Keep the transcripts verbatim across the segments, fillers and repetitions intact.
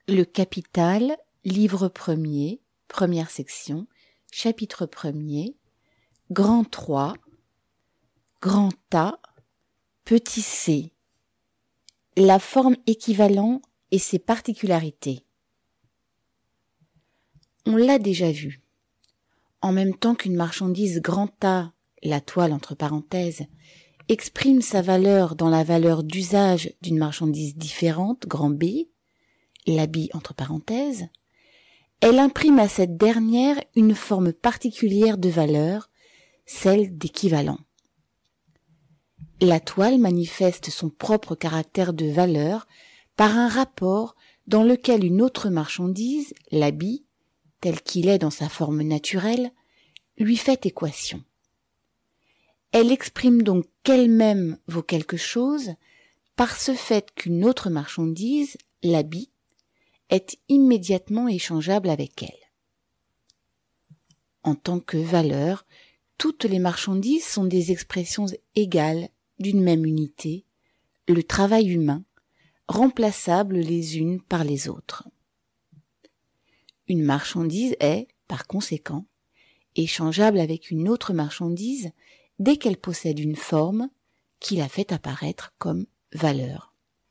Le Capital, livre premier, première section, chapitre premier, grand trois, grand A, petit c. La forme équivalent et ses particularités. On l'a déjà vu. En même temps qu'une marchandise grand A, la toile entre parenthèses, exprime sa valeur dans la valeur d'usage d'une marchandise différente, grand B, l'habit entre parenthèses, elle imprime à cette dernière une forme particulière de valeur, celle d'équivalent. La toile manifeste son propre caractère de valeur par un rapport dans lequel une autre marchandise, l'habit, tel qu'il est dans sa forme naturelle, lui fait équation. Elle exprime donc qu'elle-même vaut quelque chose par ce fait qu'une autre marchandise, l'habit, est immédiatement échangeable avec elle. En tant que valeur, toutes les marchandises sont des expressions égales d'une même unité, le travail humain, remplaçables les unes par les autres. Une marchandise est, par conséquent, échangeable avec une autre marchandise dès qu'elle possède une forme qui la fait apparaître comme valeur.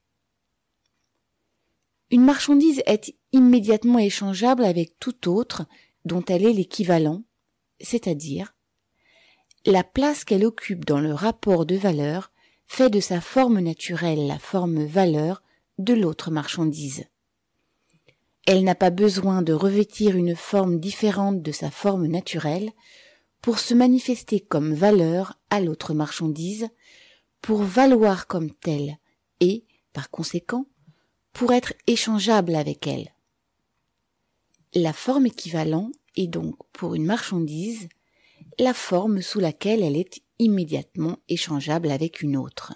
Une marchandise est immédiatement échangeable avec toute autre dont elle est l'équivalent, c'est-à-dire la place qu'elle occupe dans le rapport de valeur fait de sa forme naturelle la forme valeur de l'autre marchandise. Elle n'a pas besoin de revêtir une forme différente de sa forme naturelle pour se manifester comme valeur à l'autre marchandise, pour valoir comme telle et, par conséquent, pour être échangeable avec elle. La forme équivalent est donc, pour une marchandise, la forme sous laquelle elle est immédiatement échangeable avec une autre.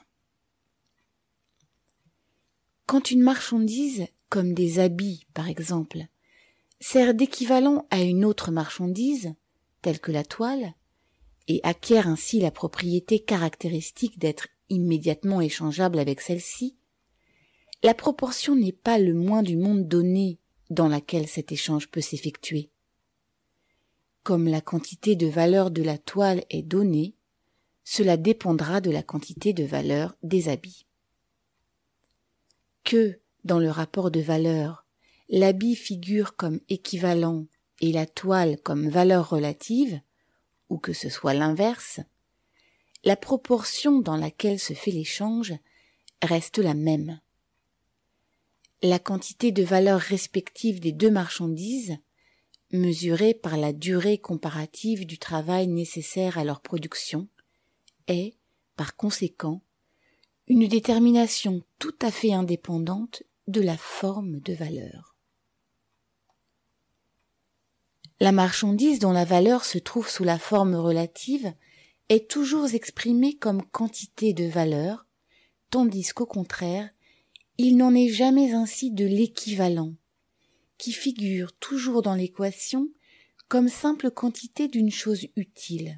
Quand une marchandise, comme des habits par exemple, sert d'équivalent à une autre marchandise, telle que la toile, et acquiert ainsi la propriété caractéristique d'être immédiatement échangeable avec celle-ci, la proportion n'est pas le moins du monde donnée dans laquelle cet échange peut s'effectuer. Comme la quantité de valeur de la toile est donnée, cela dépendra de la quantité de valeur des habits. Que, dans le rapport de valeur, l'habit figure comme équivalent et la toile comme valeur relative, ou que ce soit l'inverse, la proportion dans laquelle se fait l'échange reste la même. La quantité de valeur respective des deux marchandises, mesurée par la durée comparative du travail nécessaire à leur production, est, par conséquent, une détermination tout à fait indépendante de la forme de valeur. La marchandise dont la valeur se trouve sous la forme relative est toujours exprimée comme quantité de valeur, tandis qu'au contraire, il n'en est jamais ainsi de l'équivalent, qui figure toujours dans l'équation comme simple quantité d'une chose utile.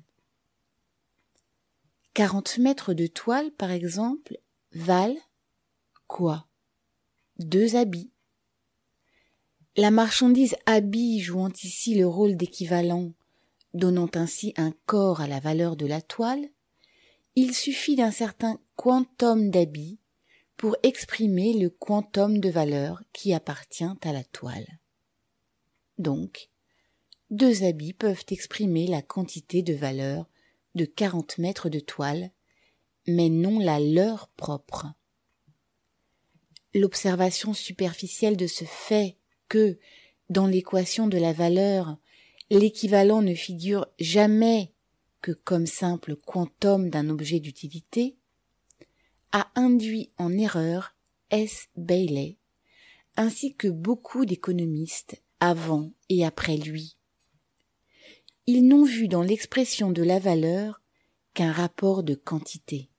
quarante mètres de toile, par exemple, valent quoi? Deux habits. La marchandise habit jouant ici le rôle d'équivalent, donnant ainsi un corps à la valeur de la toile, il suffit d'un certain quantum d'habits pour exprimer le quantum de valeur qui appartient à la toile. Donc, deux habits peuvent exprimer la quantité de valeur de quarante mètres de toile, mais non la leur propre. L'observation superficielle de ce fait que, dans l'équation de la valeur, l'équivalent ne figure jamais que comme simple quantum d'un objet d'utilité, a induit en erreur S. Bailey, ainsi que beaucoup d'économistes avant et après lui. Ils n'ont vu dans l'expression de la valeur qu'un rapport de quantité.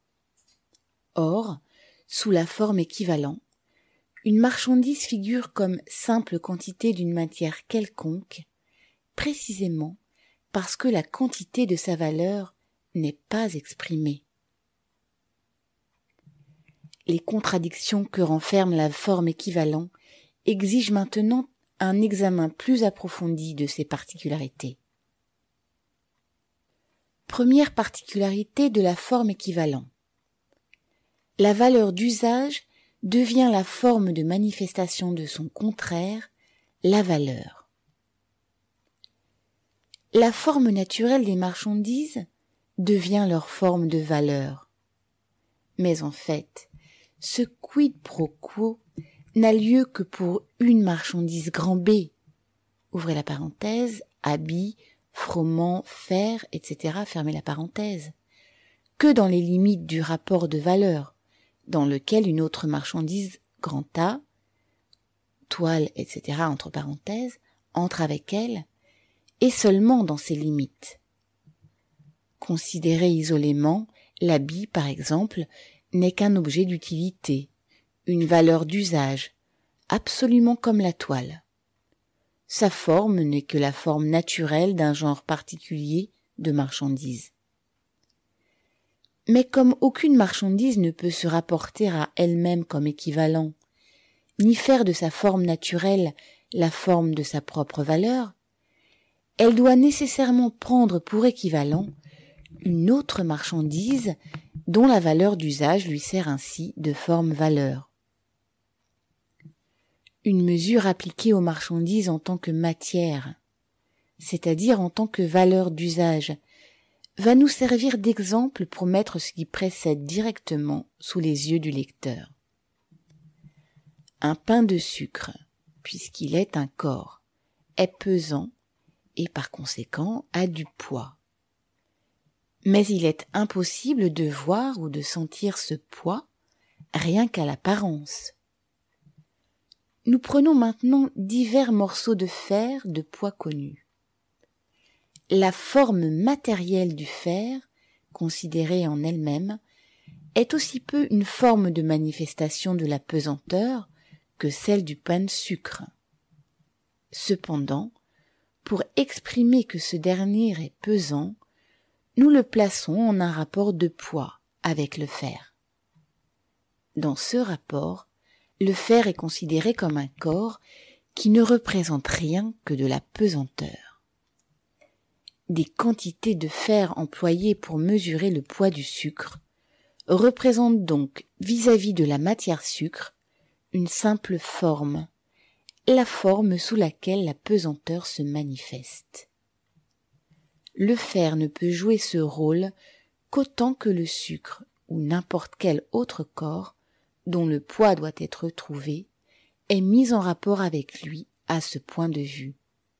Or, sous la forme équivalent, une marchandise figure comme simple quantité d'une matière quelconque, précisément parce que la quantité de sa valeur n'est pas exprimée. Les contradictions que renferme la forme équivalent exige maintenant un examen plus approfondi de ces particularités. Première particularité de la forme équivalent. La valeur d'usage devient la forme de manifestation de son contraire, la valeur. La forme naturelle des marchandises devient leur forme de valeur. Mais en fait, ce quid pro quo n'a lieu que pour une marchandise grand B, ouvrez la parenthèse, habits, froment, fer, et cetera, fermez la parenthèse, que dans les limites du rapport de valeur, dans lequel une autre marchandise grand A, toile, et cetera, entre parenthèses, entre avec elle, et seulement dans ces limites. Considéré isolément, l'habit, par exemple, n'est qu'un objet d'utilité, une valeur d'usage, absolument comme la toile. Sa forme n'est que la forme naturelle d'un genre particulier de marchandise. Mais comme aucune marchandise ne peut se rapporter à elle-même comme équivalent, ni faire de sa forme naturelle la forme de sa propre valeur, elle doit nécessairement prendre pour équivalent une autre marchandise dont la valeur d'usage lui sert ainsi de forme-valeur. Une mesure appliquée aux marchandises en tant que matière, c'est-à-dire en tant que valeur d'usage, va nous servir d'exemple pour mettre ce qui précède directement sous les yeux du lecteur. Un pain de sucre, puisqu'il est un corps, est pesant et par conséquent a du poids. Mais il est impossible de voir ou de sentir ce poids rien qu'à l'apparence. Nous prenons maintenant divers morceaux de fer de poids connus. La forme matérielle du fer, considérée en elle-même, est aussi peu une forme de manifestation de la pesanteur que celle du pain de sucre. Cependant, pour exprimer que ce dernier est pesant, nous le plaçons en un rapport de poids avec le fer. Dans ce rapport, le fer est considéré comme un corps qui ne représente rien que de la pesanteur. Des quantités de fer employées pour mesurer le poids du sucre représentent donc vis-à-vis de la matière sucre une simple forme, la forme sous laquelle la pesanteur se manifeste. Le fer ne peut jouer ce rôle qu'autant que le sucre ou n'importe quel autre corps dont le poids doit être trouvé est mis en rapport avec lui à ce point de vue.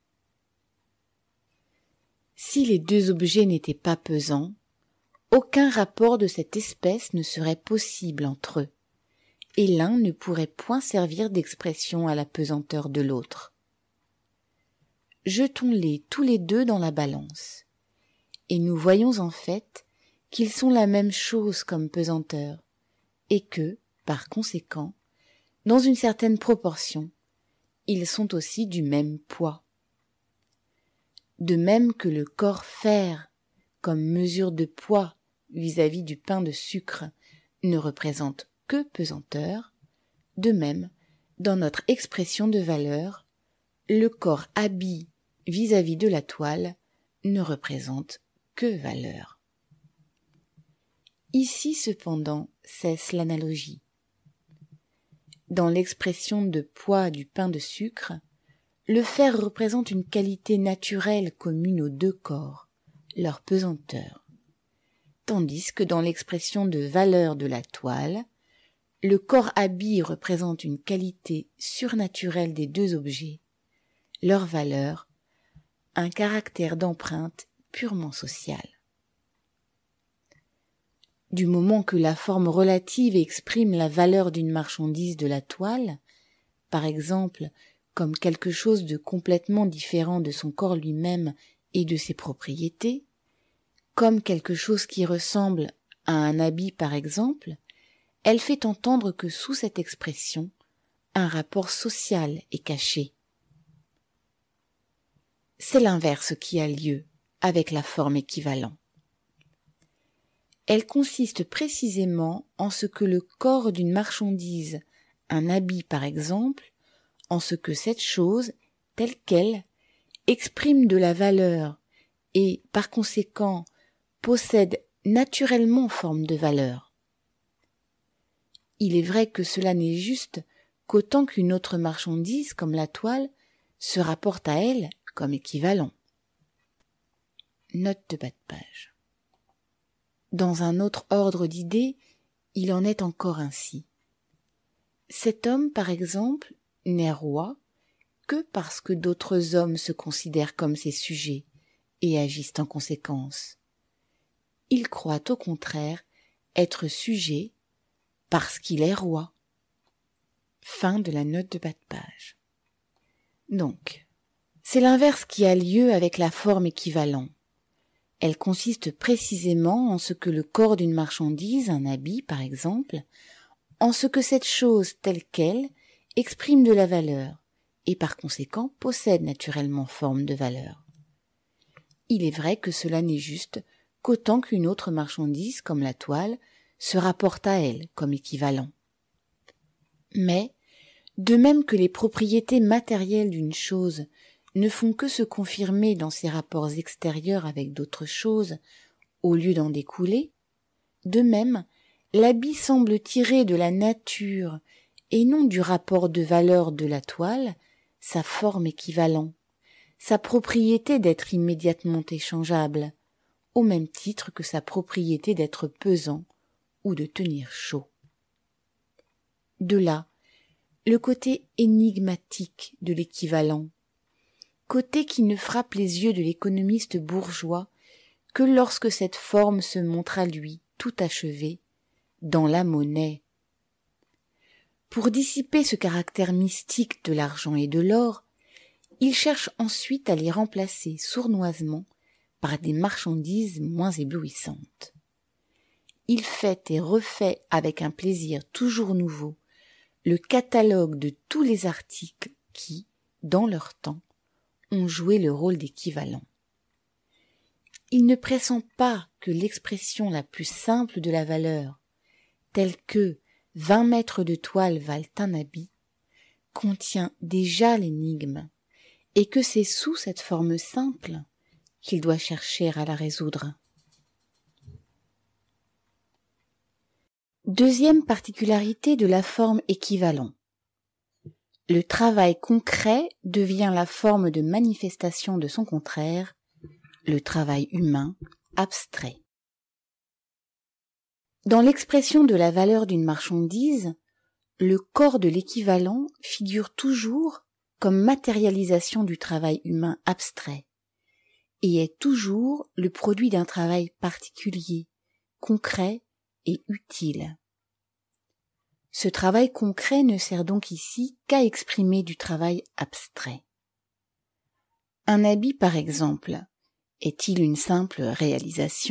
Si les deux objets n'étaient pas pesants, aucun rapport de cette espèce ne serait possible entre eux, et l'un ne pourrait point servir d'expression à la pesanteur de l'autre. Jetons-les tous les deux dans la balance, et nous voyons en fait qu'ils sont la même chose comme pesanteur, et que, par conséquent, dans une certaine proportion, ils sont aussi du même poids. De même que le corps fer, comme mesure de poids vis-à-vis du pain de sucre, ne représente que pesanteur, de même, dans notre expression de valeur, le corps habit vis-à-vis de la toile ne représente que valeur. Ici cependant cesse l'analogie. Dans l'expression de poids du pain de sucre, le fer représente une qualité naturelle commune aux deux corps, leur pesanteur, tandis que dans l'expression de valeur de la toile, le corps habit représente une qualité surnaturelle des deux objets, leur valeur, un caractère d'empreinte purement sociale. Du moment que la forme relative exprime la valeur d'une marchandise de la toile, par exemple comme quelque chose de complètement différent de son corps lui-même et de ses propriétés, comme quelque chose qui ressemble à un habit par exemple, elle fait entendre que sous cette expression, un rapport social est caché. C'est l'inverse qui a lieu avec la forme équivalent. Elle consiste précisément en ce que le corps d'une marchandise, un habit par exemple, en ce que cette chose, telle qu'elle, exprime de la valeur et, par conséquent, possède naturellement forme de valeur. Il est vrai que cela n'est juste qu'autant qu'une autre marchandise, comme la toile, se rapporte à elle comme équivalent. Note de bas de page. Dans un autre ordre d'idées, il en est encore ainsi. Cet homme, par exemple, n'est roi que parce que d'autres hommes se considèrent comme ses sujets et agissent en conséquence. Il croit au contraire être sujet parce qu'il est roi. Fin de la note de bas de page. Donc, c'est l'inverse qui a lieu avec la forme équivalent. Elle consiste précisément en ce que le corps d'une marchandise, un habit par exemple, en ce que cette chose telle qu'elle exprime de la valeur et par conséquent possède naturellement forme de valeur. Il est vrai que cela n'est juste qu'autant qu'une autre marchandise comme la toile se rapporte à elle comme équivalent. Mais, de même que les propriétés matérielles d'une chose ne font que se confirmer dans ses rapports extérieurs avec d'autres choses, au lieu d'en découler, de même, l'habit semble tirer de la nature et non du rapport de valeur de la toile sa forme équivalent, sa propriété d'être immédiatement échangeable, au même titre que sa propriété d'être pesant ou de tenir chaud. De là, le côté énigmatique de l'équivalent, côté qui ne frappe les yeux de l'économiste bourgeois que lorsque cette forme se montre à lui tout achevée dans la monnaie. Pour dissiper ce caractère mystique de l'argent et de l'or, il cherche ensuite à les remplacer sournoisement par des marchandises moins éblouissantes. Il fait et refait avec un plaisir toujours nouveau le catalogue de tous les articles qui, dans leur temps, ont joué le rôle d'équivalent. Il ne pressent pas que l'expression la plus simple de la valeur, telle que vingt mètres de toile valent un habit, contient déjà l'énigme, et que c'est sous cette forme simple qu'il doit chercher à la résoudre. Deuxième particularité de la forme équivalent. Le travail concret devient la forme de manifestation de son contraire, le travail humain abstrait. Dans l'expression de la valeur d'une marchandise, le corps de l'équivalent figure toujours comme matérialisation du travail humain abstrait et est toujours le produit d'un travail particulier, concret et utile. Ce travail concret ne sert donc ici qu'à exprimer du travail abstrait. Un habit, par exemple, est-il une simple réalisation ?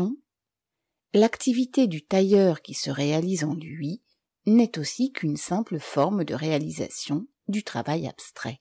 L'activité du tailleur qui se réalise en lui n'est aussi qu'une simple forme de réalisation du travail abstrait.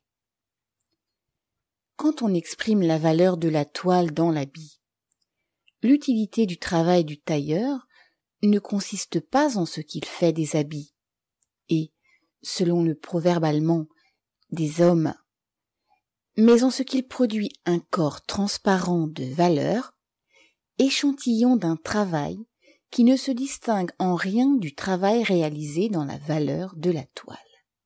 Quand on exprime la valeur de la toile dans l'habit, l'utilité du travail du tailleur ne consiste pas en ce qu'il fait des habits, et, selon le proverbe allemand, des hommes, mais en ce qu'il produit un corps transparent de valeur, échantillon d'un travail qui ne se distingue en rien du travail réalisé dans la valeur de la toile.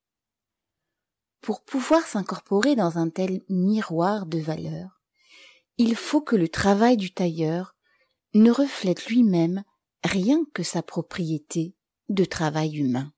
Pour pouvoir s'incorporer dans un tel miroir de valeur, il faut que le travail du tailleur ne reflète lui-même rien que sa propriété de travail humain.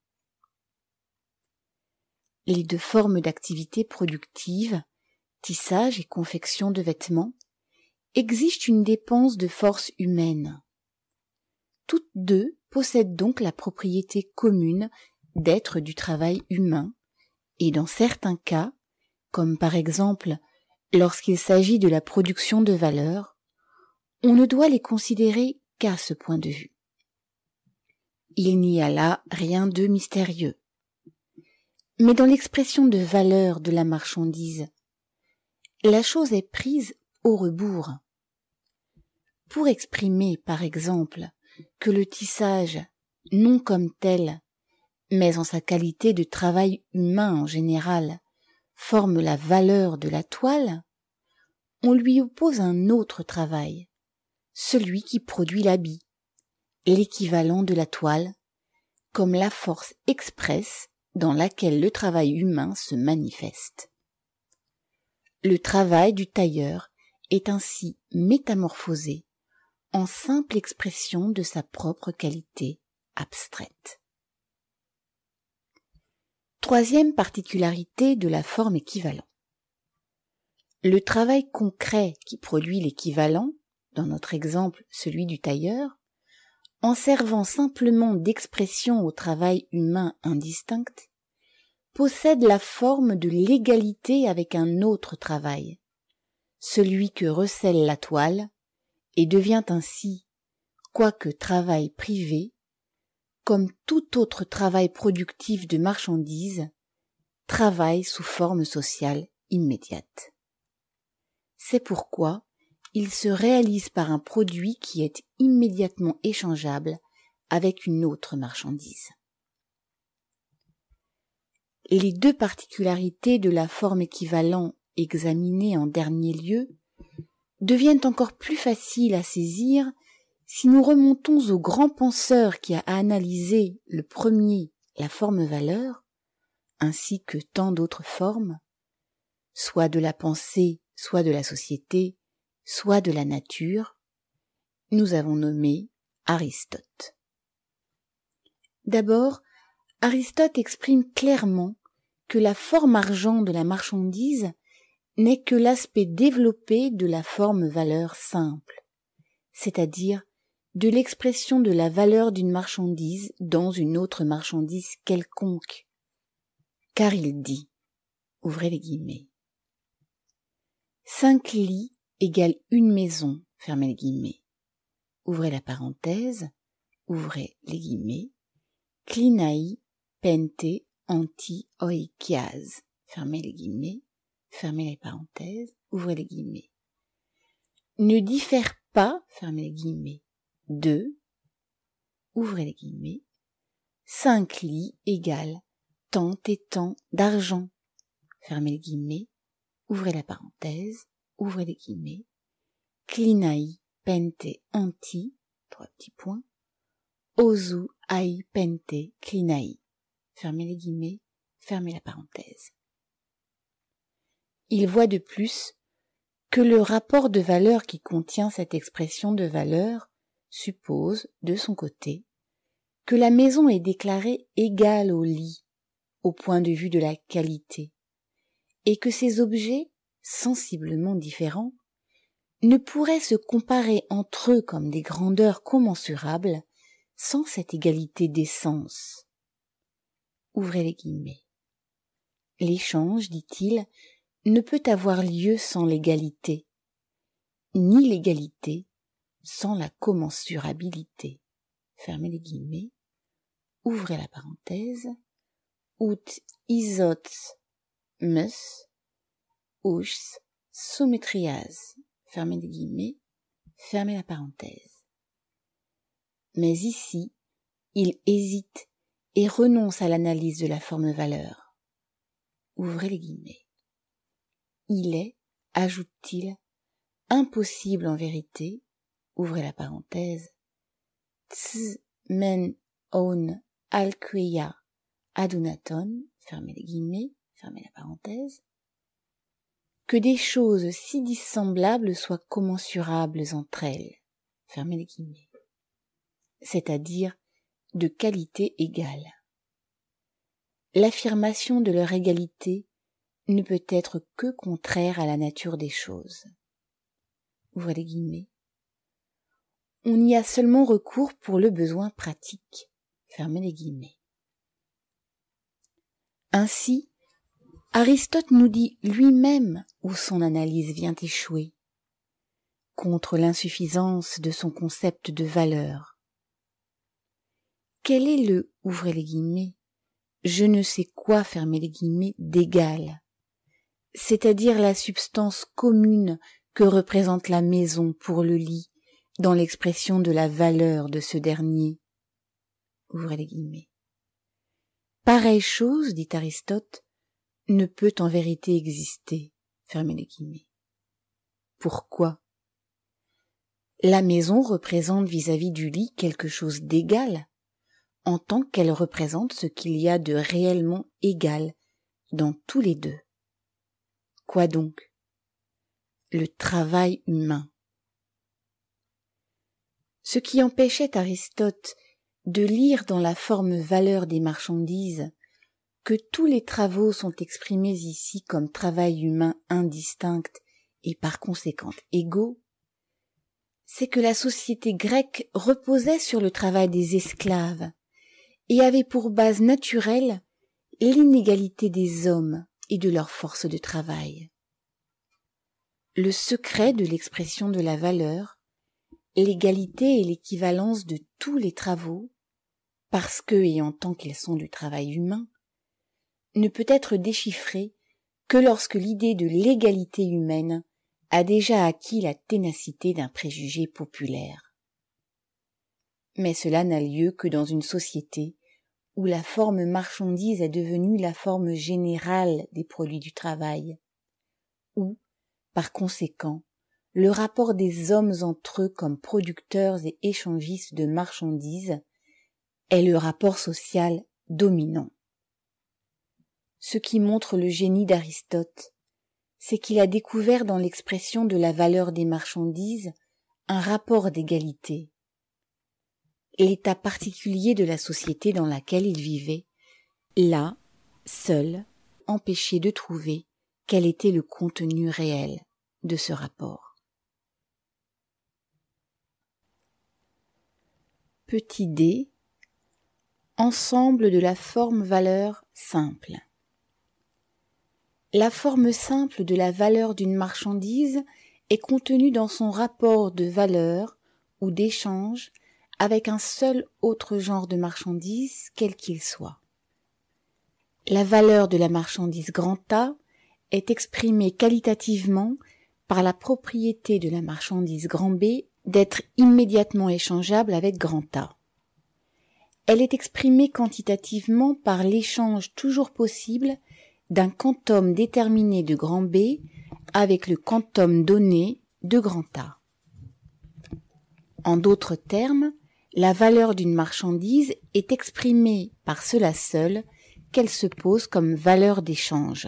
Les deux formes d'activité productive, tissage et confection de vêtements, exigent une dépense de force humaine. Toutes deux possèdent donc la propriété commune d'être du travail humain, et dans certains cas, comme par exemple lorsqu'il s'agit de la production de valeur, on ne doit les considérer qu'à ce point de vue. Il n'y a là rien de mystérieux. Mais dans l'expression de valeur de la marchandise, la chose est prise au rebours. Pour exprimer, par exemple, que le tissage, non comme tel, mais en sa qualité de travail humain en général, forme la valeur de la toile, on lui oppose un autre travail, celui qui produit l'habit, l'équivalent de la toile, comme la force expresse dans laquelle le travail humain se manifeste. Le travail du tailleur est ainsi métamorphosé en simple expression de sa propre qualité abstraite. Troisième particularité de la forme équivalent. Le travail concret qui produit l'équivalent, dans notre exemple celui du tailleur, en servant simplement d'expression au travail humain indistinct, possède la forme de l'égalité avec un autre travail, celui que recèle la toile, et devient ainsi, quoique travail privé, comme tout autre travail productif de marchandises, travail sous forme sociale immédiate. C'est pourquoi il se réalise par un produit qui est immédiatement échangeable avec une autre marchandise. Les deux particularités de la forme équivalent examinées en dernier lieu deviennent encore plus faciles à saisir si nous remontons au grand penseur qui a analysé le premier la forme-valeur, ainsi que tant d'autres formes, soit de la pensée, soit de la société, soit de la nature, nous avons nommé Aristote. D'abord, Aristote exprime clairement que la forme argent de la marchandise n'est que l'aspect développé de la forme-valeur simple, c'est-à-dire de l'expression de la valeur d'une marchandise dans une autre marchandise quelconque. Car il dit, ouvrez les guillemets, cinq lits égale une maison, fermez les guillemets, ouvrez la parenthèse, ouvrez les guillemets, klinai pente anti oikias, fermez les guillemets, fermez les parenthèses, ouvrez les guillemets, ne diffère pas, fermez les guillemets, de, ouvrez les guillemets, cinq lits égale tant et tant d'argent, fermez les guillemets, ouvrez la parenthèse, ouvrez les guillemets, klinai pente anti, trois petits points, ozu ai pente klinai, fermez les guillemets, fermez la parenthèse. Il voit de plus que le rapport de valeur qui contient cette expression de valeur suppose, de son côté, que la maison est déclarée égale au lit, au point de vue de la qualité, et que ces objets, sensiblement différents, ne pourraient se comparer entre eux comme des grandeurs commensurables sans cette égalité d'essence. Ouvrez les guillemets. L'échange, dit-il, ne peut avoir lieu sans l'égalité, ni l'égalité sans la commensurabilité. Fermez les guillemets, ouvrez la parenthèse, ut isot mus, us symmetrias, fermez les guillemets, fermez la parenthèse. Mais ici, il hésite et renonce à l'analyse de la forme-valeur. Ouvrez les guillemets. Il est, ajoute-t-il, impossible en vérité, ouvrez la parenthèse, ts men on alqueia adunaton, fermez les guillemets, fermez la parenthèse, que des choses si dissemblables soient commensurables entre elles, fermez les guillemets, c'est-à-dire de qualité égale. L'affirmation de leur égalité ne peut être que contraire à la nature des choses. Ouvrez les guillemets. On y a seulement recours pour le besoin pratique. Fermez les guillemets. Ainsi, Aristote nous dit lui-même où son analyse vient échouer, contre l'insuffisance de son concept de valeur. Quel est le, ouvrez les guillemets, je ne sais quoi, fermez les guillemets, d'égal, c'est-à-dire la substance commune que représente la maison pour le lit, dans l'expression de la valeur de ce dernier. Ouvrez les guillemets. Pareille chose, dit Aristote, ne peut en vérité exister. Fermez les guillemets. Pourquoi ? La maison représente vis-à-vis du lit quelque chose d'égal, en tant qu'elle représente ce qu'il y a de réellement égal dans tous les deux. Quoi donc ? Le travail humain. Ce qui empêchait Aristote de lire dans la forme valeur des marchandises que tous les travaux sont exprimés ici comme travail humain indistinct et par conséquent égaux, c'est que la société grecque reposait sur le travail des esclaves et avait pour base naturelle l'inégalité des hommes et de leur force de travail. Le secret de l'expression de la valeur, l'égalité et l'équivalence de tous les travaux, parce que et en tant qu'ils sont du travail humain, ne peut être déchiffré que lorsque l'idée de l'égalité humaine a déjà acquis la ténacité d'un préjugé populaire. Mais cela n'a lieu que dans une société où la forme marchandise est devenue la forme générale des produits du travail, où, par conséquent, le rapport des hommes entre eux comme producteurs et échangistes de marchandises est le rapport social dominant. Ce qui montre le génie d'Aristote, c'est qu'il a découvert dans l'expression de la valeur des marchandises un rapport d'égalité. L'état particulier de la société dans laquelle il vivait, là, seul, empêchait de trouver quel était le contenu réel de ce rapport. Petit d, ensemble de la forme-valeur simple. La forme simple de la valeur d'une marchandise est contenue dans son rapport de valeur ou d'échange avec un seul autre genre de marchandise, quel qu'il soit. La valeur de la marchandise grand A est exprimée qualitativement par la propriété de la marchandise grand B d'être immédiatement échangeable avec grand A. Elle est exprimée quantitativement par l'échange toujours possible d'un quantum déterminé de grand B avec le quantum donné de grand A. En d'autres termes, la valeur d'une marchandise est exprimée par cela seul qu'elle se pose comme valeur d'échange.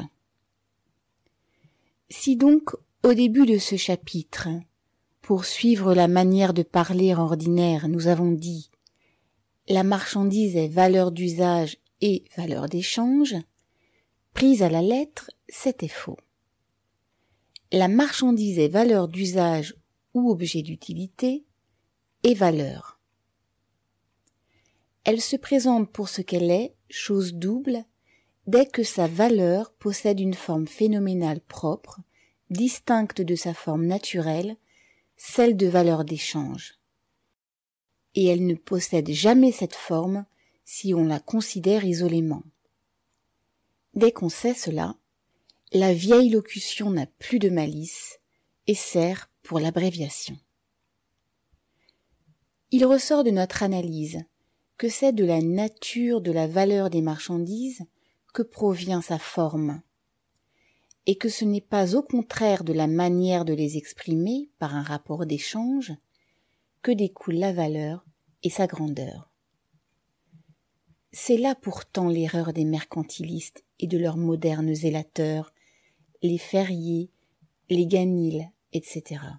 Si donc, au début de ce chapitre, pour suivre la manière de parler ordinaire, nous avons dit « la marchandise est valeur d'usage et valeur d'échange », prise à la lettre, c'était faux. La marchandise est valeur d'usage ou objet d'utilité et valeur. Elle se présente pour ce qu'elle est, chose double, dès que sa valeur possède une forme phénoménale propre, distincte de sa forme naturelle, celle de valeur d'échange. Et elle ne possède jamais cette forme si on la considère isolément. Dès qu'on sait cela, la vieille locution n'a plus de malice et sert pour l'abréviation. Il ressort de notre analyse que c'est de la nature de la valeur des marchandises que provient sa forme, et que ce n'est pas au contraire de la manière de les exprimer par un rapport d'échange que découle la valeur et sa grandeur. C'est là pourtant l'erreur des mercantilistes et de leurs modernes zélateurs, les Ferrier, les Ganil, et cetera.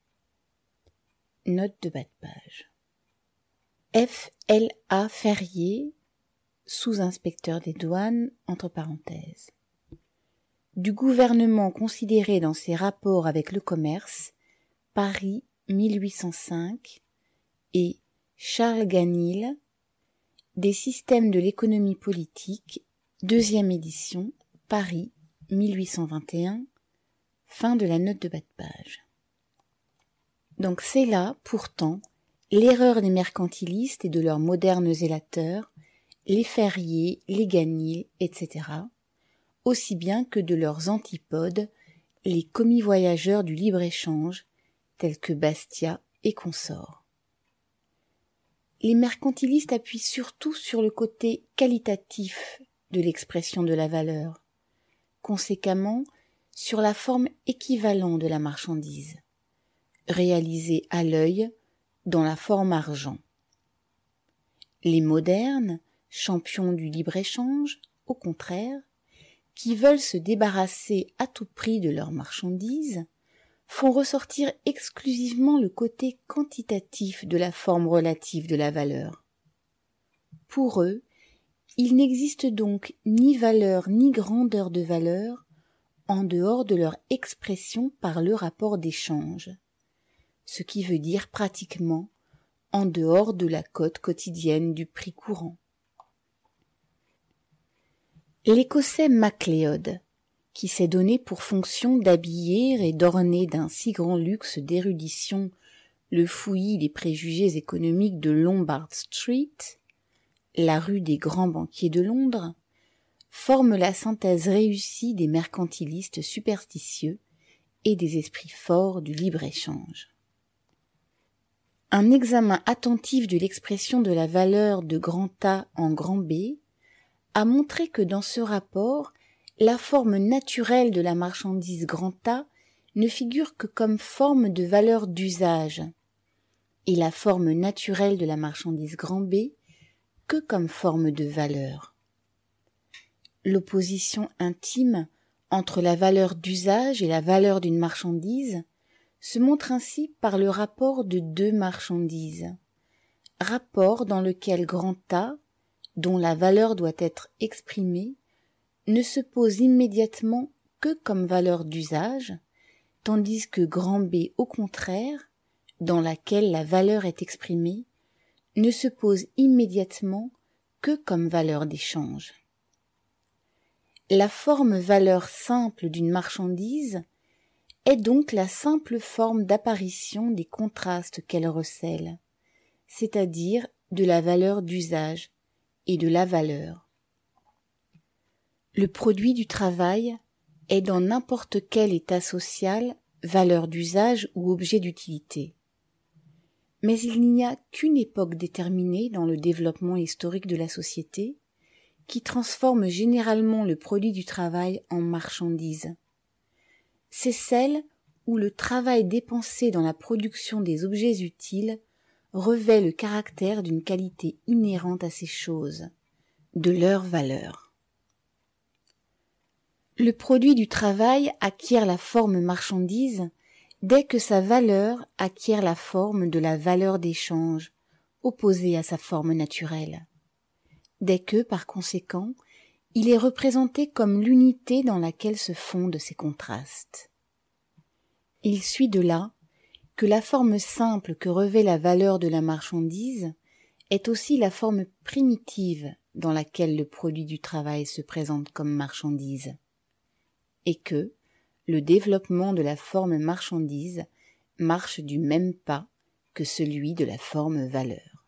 Note de bas de page. F L A Ferrier, sous-inspecteur des douanes, entre parenthèses. Du gouvernement considéré dans ses rapports avec le commerce, Paris mille huit cent cinq, et Charles Ganil, des systèmes de l'économie politique, deuxième édition, Paris mille huit cent vingt et un, fin de la note de bas de page. Donc c'est là, pourtant, l'erreur des mercantilistes et de leurs modernes zélateurs, les Ferrier, les Ganil, et cetera, aussi bien que de leurs antipodes, les commis-voyageurs du libre-échange, tels que Bastia et consorts. Les mercantilistes appuient surtout sur le côté qualitatif de l'expression de la valeur, conséquemment sur la forme équivalente de la marchandise, réalisée à l'œil dans la forme argent. Les modernes, champions du libre-échange, au contraire, qui veulent se débarrasser à tout prix de leurs marchandises, font ressortir exclusivement le côté quantitatif de la forme relative de la valeur. Pour eux, il n'existe donc ni valeur ni grandeur de valeur en dehors de leur expression par le rapport d'échange, ce qui veut dire pratiquement en dehors de la cote quotidienne du prix courant. L'Écossais MacLeod, qui s'est donné pour fonction d'habiller et d'orner d'un si grand luxe d'érudition le fouillis des préjugés économiques de Lombard Street, la rue des grands banquiers de Londres, forme la synthèse réussie des mercantilistes superstitieux et des esprits forts du libre-échange. Un examen attentif de l'expression de la valeur de grand A en grand B a montré que dans ce rapport, la forme naturelle de la marchandise grand A ne figure que comme forme de valeur d'usage, et la forme naturelle de la marchandise grand B que comme forme de valeur. L'opposition intime entre la valeur d'usage et la valeur d'une marchandise se montre ainsi par le rapport de deux marchandises, rapport dans lequel grand A, dont la valeur doit être exprimée, ne se pose immédiatement que comme valeur d'usage, tandis que grand B, au contraire, dans laquelle la valeur est exprimée, ne se pose immédiatement que comme valeur d'échange. La forme valeur simple d'une marchandise est donc la simple forme d'apparition des contrastes qu'elle recèle, c'est-à-dire de la valeur d'usage et de la valeur. Le produit du travail est dans n'importe quel état social valeur d'usage ou objet d'utilité. Mais il n'y a qu'une époque déterminée dans le développement historique de la société qui transforme généralement le produit du travail en marchandise. C'est celle où le travail dépensé dans la production des objets utiles revêt le caractère d'une qualité inhérente à ces choses, de leur valeur. Le produit du travail acquiert la forme marchandise dès que sa valeur acquiert la forme de la valeur d'échange, opposée à sa forme naturelle. Dès que, par conséquent, il est représenté comme l'unité dans laquelle se fondent ces contrastes. Il suit de là que la forme simple que revêt la valeur de la marchandise est aussi la forme primitive dans laquelle le produit du travail se présente comme marchandise, et que le développement de la forme marchandise marche du même pas que celui de la forme valeur.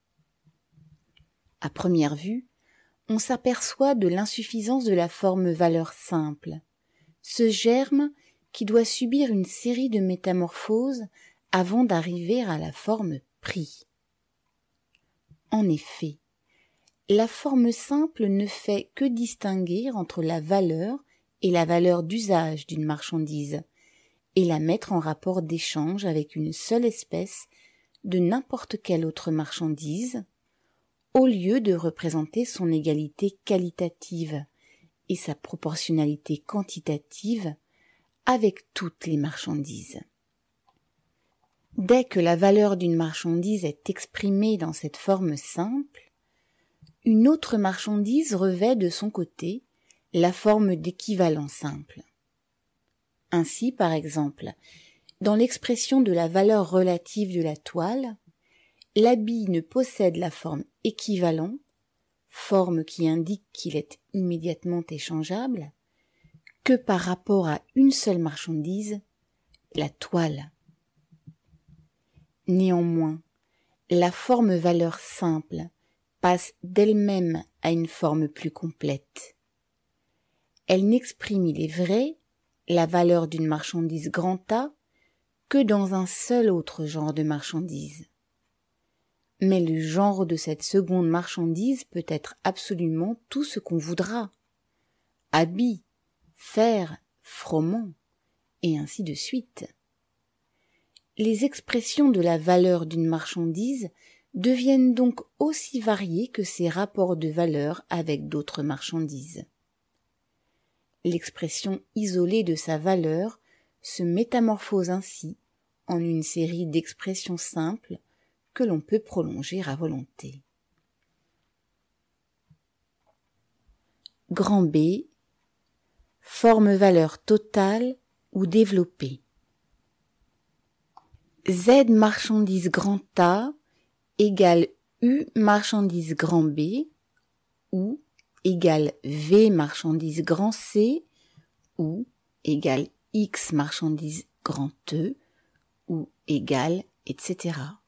À première vue, on s'aperçoit de l'insuffisance de la forme valeur simple, ce germe qui doit subir une série de métamorphoses avant d'arriver à la forme prix. En effet, la forme simple ne fait que distinguer entre la valeur et la valeur d'usage d'une marchandise, et la mettre en rapport d'échange avec une seule espèce de n'importe quelle autre marchandise, au lieu de représenter son égalité qualitative et sa proportionnalité quantitative avec toutes les marchandises. Dès que la valeur d'une marchandise est exprimée dans cette forme simple, une autre marchandise revêt de son côté la forme d'équivalent simple. Ainsi, par exemple, dans l'expression de la valeur relative de la toile, l'habit ne possède la forme équivalent, forme qui indique qu'il est immédiatement échangeable, que par rapport à une seule marchandise, la toile. Néanmoins, la forme valeur simple passe d'elle-même à une forme plus complète. Elle n'exprime, il est vrai, la valeur d'une marchandise grand A que dans un seul autre genre de marchandise. Mais le genre de cette seconde marchandise peut être absolument tout ce qu'on voudra. Habits, faire, froment, et ainsi de suite. Les expressions de la valeur d'une marchandise deviennent donc aussi variées que ses rapports de valeur avec d'autres marchandises. L'expression isolée de sa valeur se métamorphose ainsi en une série d'expressions simples que l'on peut prolonger à volonté. Grand B, forme valeur totale ou développée. Z marchandise grand A égale U marchandise grand B ou égale V marchandise grand C ou égale X marchandise grand E ou égale et cetera.